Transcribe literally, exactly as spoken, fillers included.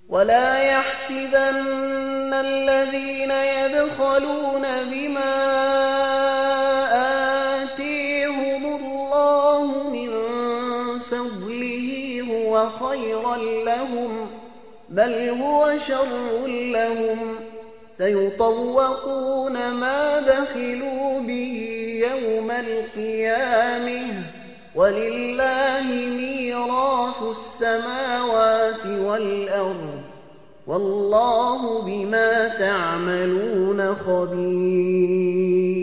ولا يحسبن الذين يبخلون بما آتيهم الله من فضله هو خيرا لهم، بل هو شر لهم، سيطوقون ما بخلوا به يوم القيامة، ولله ميراث السماوات والأرض، والله بما تعملون خبير.